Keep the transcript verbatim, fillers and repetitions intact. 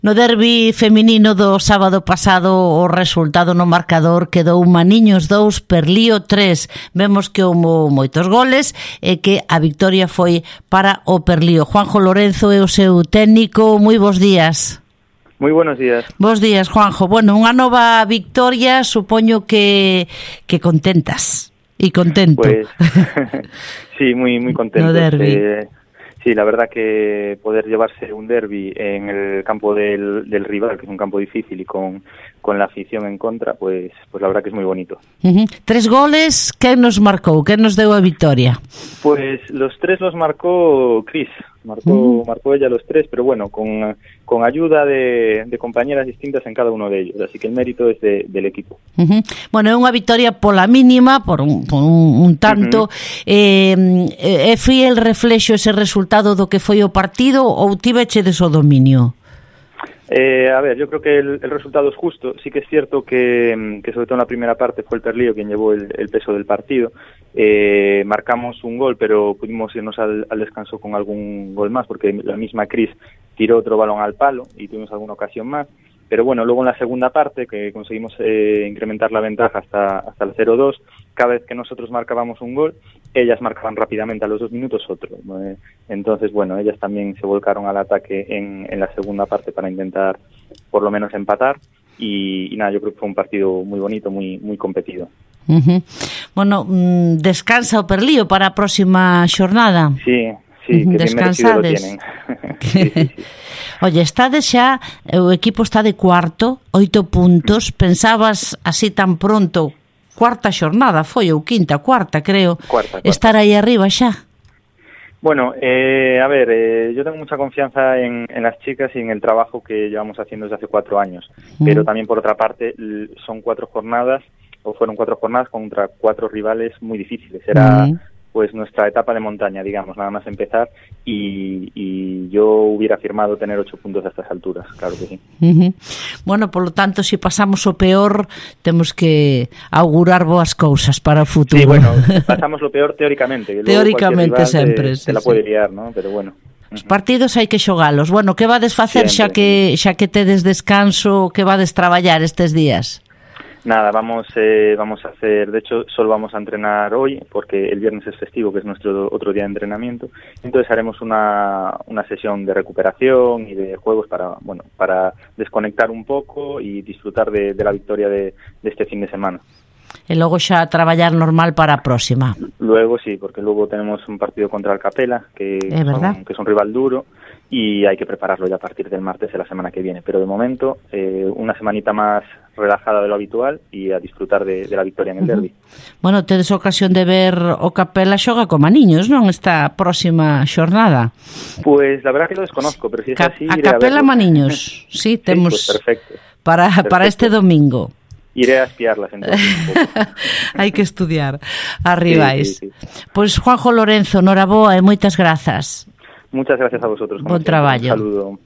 No derbi feminino do sábado pasado o resultado no marcador quedou Maniños dous, Perlío tres. Vemos que houbo moitos goles e que a victoria foi para o Perlío. Juanjo Lorenzo é o seu técnico. Moi bons días. Moi buenos días. Bos días, Juanjo. Bueno, unha nova victoria, supoño que que contentas e contento. Pues sí, moi moi contento. No derbi. Eh, Sí, la verdad que poder llevarse un derbi en el campo del, del rival, que es un campo difícil y con, con la afición en contra, pues pues la verdad que es muy bonito. Uh-huh. Tres goles, ¿qué nos marcou? ¿Qué nos deu a victoria? Pues los tres los marcó Cris, marcó, uh-huh. marcó ella los tres, pero bueno, con, con ayuda de, de compañeras distintas en cada uno de ellos, así que el mérito es de, del equipo. Uh-huh. Bueno, é unha victoria pola mínima, por un, por un, un tanto. Uh-huh. eh, é fiel reflexo ese resultado do que foi o partido ou tivechedes o dominio? Eh, a ver, yo creo que el, el resultado es justo. Sí que es cierto que, que sobre todo en la primera parte fue el Perlío quien llevó el, el peso del partido. Eh, marcamos un gol, pero pudimos irnos al, al descanso con algún gol más, porque la misma Cris tiró otro balón al palo y tuvimos alguna ocasión más. Pero bueno, luego en la segunda parte, que conseguimos eh, incrementar la ventaja hasta, hasta el cero dos, cada vez que nosotros marcábamos un gol, ellas marcaban rápidamente a los dos minutos otro. Eh, entonces, bueno, ellas también se volcaron al ataque en, en la segunda parte para intentar por lo menos empatar. Y, y nada, yo creo que fue un partido muy bonito, muy muy competido. Uh-huh. Bueno, descansa o Perlío para a próxima xornada? Sí, sí, que bien merecido lo tienen. sí, sí, sí. Oye, estades xa, o equipo está de cuarto, oito puntos. Pensabas así tan pronto, cuarta xornada foi, ou quinta, cuarta, creo, cuarta, cuarta. Estar aí arriba xa? Bueno, eh, a ver, eh, yo tengo mucha confianza en, en las chicas y en el trabajo que llevamos haciendo desde hace cuatro años. Mm. Pero también, por otra parte, son cuatro jornadas, o fueron cuatro jornadas contra cuatro rivales muy difíciles. Era... Mm. pues nuestra etapa de montaña, digamos, nada más empezar, y, y yo hubiera firmado tener ocho puntos a estas alturas, claro que sí. Uh-huh. Bueno, por lo tanto, si pasamos o peor, temos que augurar boas cousas para o futuro. Sí, bueno, pasamos lo peor teóricamente. Que teóricamente sempre. Se, se la puede liar, ¿no? Pero bueno. Os partidos hai que xogalos. Bueno, que vades facer xa que xa que tedes descanso, que vades traballar estes días? Nada, vamos eh, vamos a hacer, de hecho solo vamos a entrenar hoy porque el viernes es festivo, que es nuestro otro día de entrenamiento. Entonces haremos una, una sesión de recuperación y de juegos para bueno para desconectar un poco y disfrutar de, de la victoria de, de este fin de semana. E logo xa traballar normal para a próxima. Luego sí, porque luego tenemos un partido contra el Capela, que, son, que es un rival duro, y hay que prepararlo ya a partir del martes de la semana que viene. Pero de momento, eh, una semanita más relajada de lo habitual y a disfrutar de, de la victoria en el derbi. Bueno, tedes ocasión de ver o Capela xoga con Maniños, non? Esta próxima xornada. Pues la verdad que lo desconozco, pero si es Ca- así... A Capela Maniños, sí, temos... Sí, pues perfecto. Para, perfecto. para este domingo. Iré a espiarlas entonces. Hai que estudiar as rivais. Sí, sí, sí. Pois Juanjo Lorenzo, noraboa e moitas grazas. Muchas gracias a vosotros. Bon traballo. Un saludo.